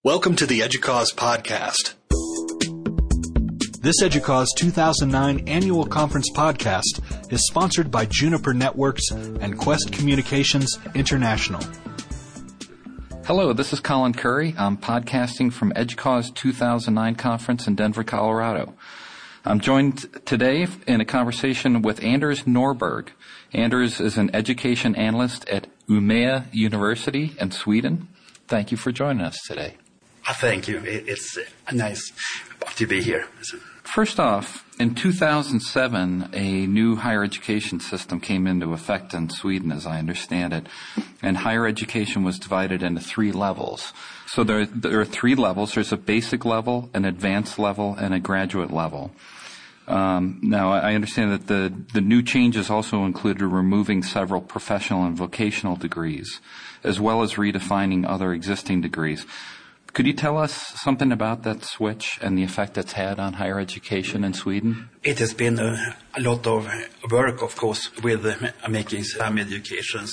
Welcome to the EDUCAUSE podcast. This EDUCAUSE 2009 Annual Conference podcast is sponsored by Juniper Networks and Quest Communications International. Hello, this is Colin Curry. I'm podcasting from EDUCAUSE 2009 conference in Denver, Colorado. I'm joined today in a conversation with Anders Norberg. Anders is an education analyst at Umeå University in Sweden. Thank you for joining us today. Thank you. It's nice to be here. First off, in 2007, a new higher education system came into effect in Sweden, as I understand it, and higher education was divided into three levels. So there are three levels. There's a basic level, an advanced level, and a graduate level. Now, I understand that the new changes also included removing several professional and vocational degrees, as well as redefining other existing degrees. Could you tell us something about that switch and the effect it's had on higher education in Sweden? It has been a lot of work, of course, with making some educations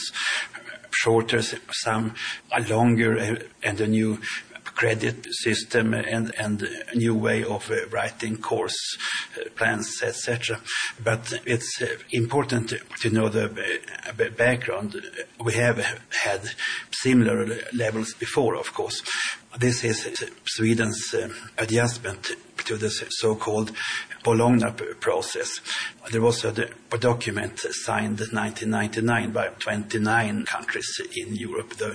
shorter, some longer, and a new credit system and a new way of writing course plans, etc. But it's important to know the background. We have had similar levels before, of course. This is Sweden's adjustment to the so-called Bologna process. There was a document signed in 1999 by 29 countries in Europe, the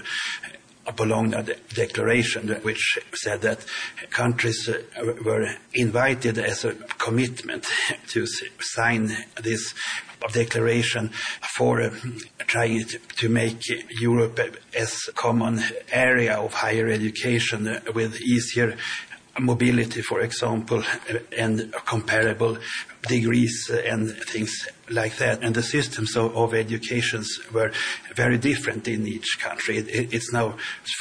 Bologna Declaration, which said that countries were invited as a commitment to sign this declaration for trying to make Europe as a common area of higher education with easier mobility, for example, and comparable degrees and things like that. And the systems of educations were very different in each country. It's now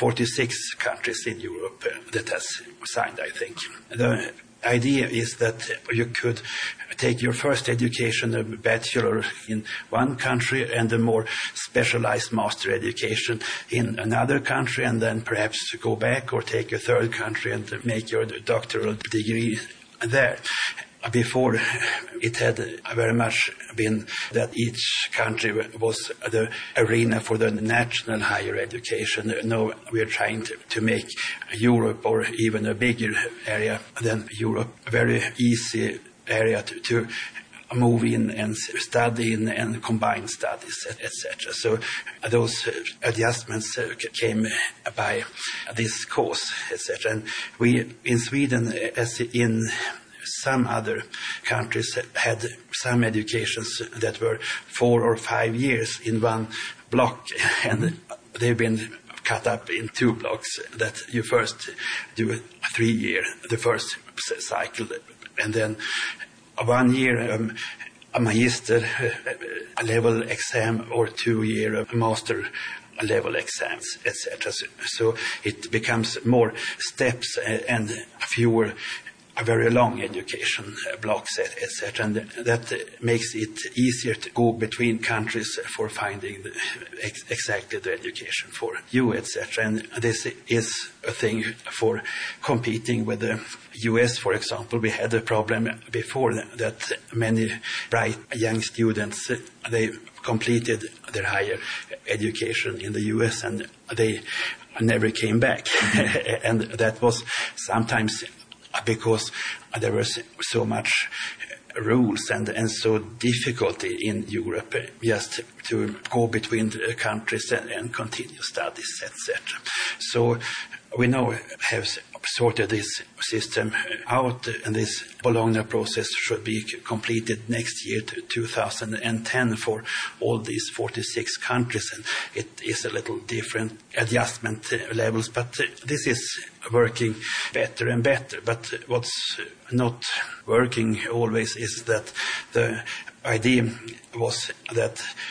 46 countries in Europe that has signed, I think. The idea is that you could take your first education, a bachelor, in one country and a more specialized master education in another country, and then perhaps to go back or take a third country and make your doctoral degree there. Before, it had very much been that each country was the arena for the national higher education. Now we are trying to make Europe, or even a bigger area than Europe, a very easy area to move in and study in and combine studies, etc. So those adjustments came by this course, etc. And we in Sweden, as in some other countries, had some educations that were 4 or 5 years in one block, and they've been cut up in 2 blocks, that you first do a 3-year, the first cycle, and then 1 year a magister level exam, or 2-year master level exams, etc. So it becomes more steps and fewer very long education blocks, etc. And that makes it easier to go between countries for finding exactly the education for you, etc. And this is a thing for competing with the US, for example. We had a problem before that many bright young students, they completed their higher education in the US and they never came back. And that was sometimes because there was so much rules and so difficulty in Europe just to go between the countries and continue studies, etc. So we now have sorted this system out, and this Bologna process should be completed next year, to 2010, for all these 46 countries, and it is a little different adjustment levels, but this is working better and better. But what's not working always is that the idea was that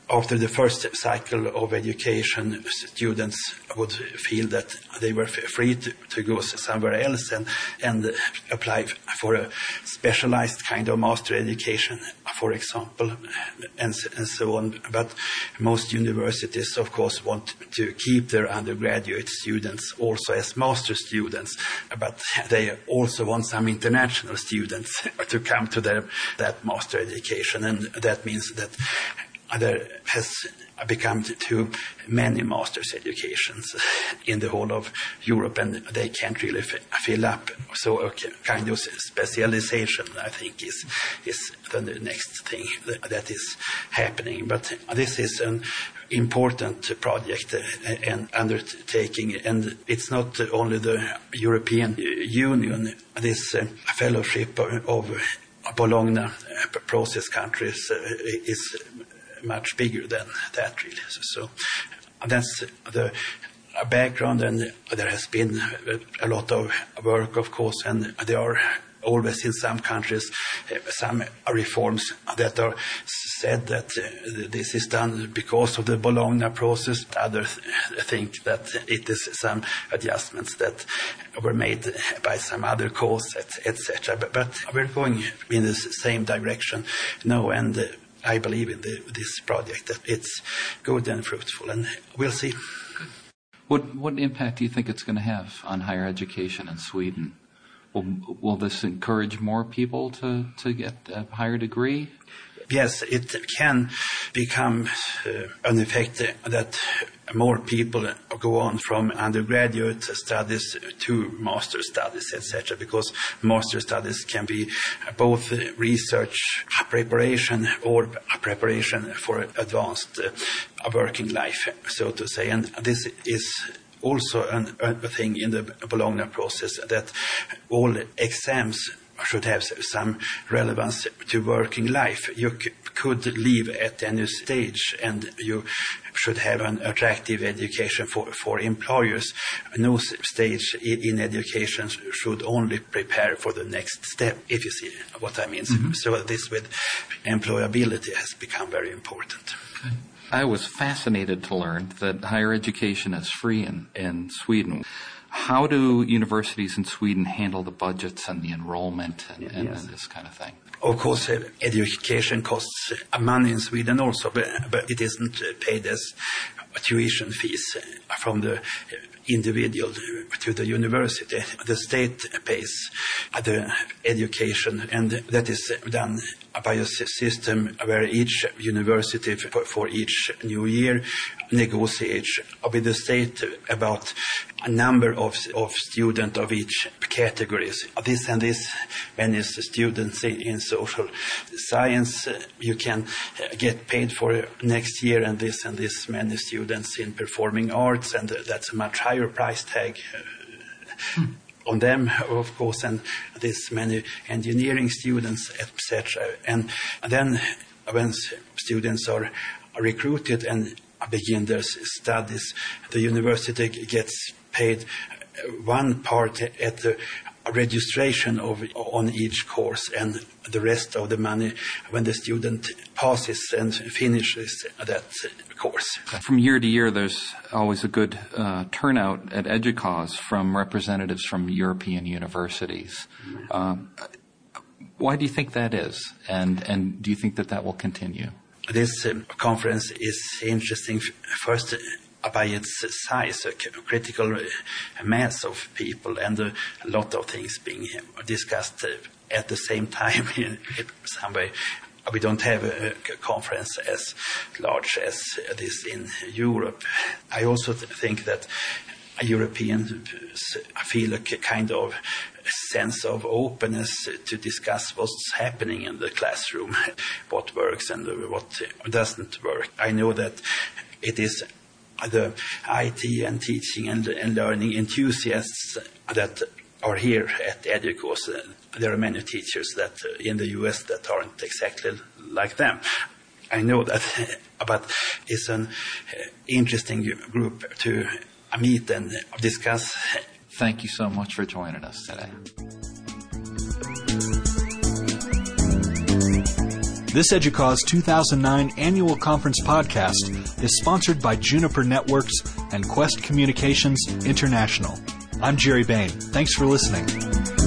after the first cycle of education, students would feel that they were free to go somewhere else and apply for a specialized kind of master education, for example, and so on. But most universities, of course, want to keep their undergraduate students also as master students, but they also want some international students to come to that master education, and that means that there has become too many master's educations in the whole of Europe, and they can't really fill up. So a kind of specialization, I think, is the next thing that is happening. But this is an important project and undertaking, and it's not only the European Union. This fellowship of Bologna process countries is much bigger than that, really. So that's the background, and there has been a lot of work, of course, and there are always in some countries some reforms that are said that this is done because of the Bologna process. Others think that it is some adjustments that were made by some other cause, etc. But we're going in the same direction now, and I believe in this project, that it's good and fruitful, and we'll see. What impact do you think it's going to have on higher education in Sweden? Will this encourage more people to get a higher degree? Yes, it can become an effect that more people go on from undergraduate studies to master studies, etc., because master studies can be both research preparation or preparation for advanced working life, so to say. And this is also a thing in the Bologna process, that all exams should have some relevance to working life. You could leave at any stage, and you should have an attractive education for employers. No stage in education should only prepare for the next step, if you see what I mean. Mm-hmm. So this with employability has become very important. Okay. I was fascinated to learn that higher education is free in Sweden. How do universities in Sweden handle the budgets and the enrollment and this kind of thing? Of course, education costs money in Sweden also, but it isn't paid as tuition fees from the individual to the university. The state pays the education, and that is done by a system where each university for each new year negotiates with the state about a number of students of each categories. This and this many students in social science you can get paid for next year, and this many students in performing arts, and that's a much higher price tag on them, of course, and this many engineering students, etc. And then when students are recruited and begin their studies, the university gets paid one part at the registration on each course, and the rest of the money when the student passes and finishes that course. From year to year, there's always a good turnout at EDUCAUSE from representatives from European universities. Why do you think that is? And do you think that will continue? This conference is interesting first by its size, a critical mass of people, and a lot of things being discussed at the same time in some way. We don't have a conference as large as this in Europe. I also think that Europeans feel a kind of sense of openness to discuss what's happening in the classroom, what works and what doesn't work. I know that it is the IT and teaching and learning enthusiasts that are here at EDUCAUSE. There are many teachers that in the US that aren't exactly like them. I know that, but it's an interesting group to meet and discuss. Thank you so much for joining us today. This EDUCAUSE 2009 Annual Conference Podcast is sponsored by Juniper Networks and Quest Communications International. I'm Jerry Bain. Thanks for listening.